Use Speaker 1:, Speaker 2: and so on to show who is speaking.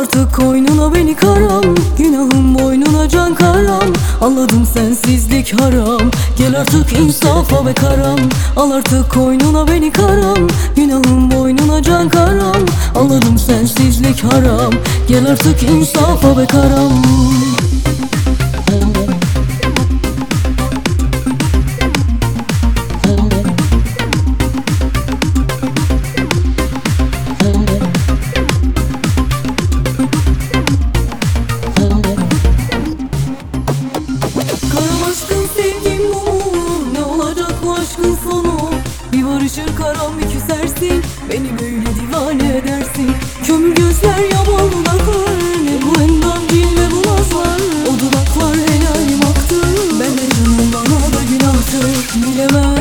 Speaker 1: artık koynuna beni karam, günahım boynuna can karam. Anladım sensizlik haram, gel artık insafa be karam. Al artık koynuna beni karam, günahım boynuna can karam. Anladım sensizlik haram, gel artık insafa be karam. Bir barışır karam bir küsersin, beni böyle divane edersin. Kömür gözler yaban dudaklar, ne bu endam değil ve bu nazlar. O dudaklar helalim aktı, ben de canım bana da günahtır. Bilemem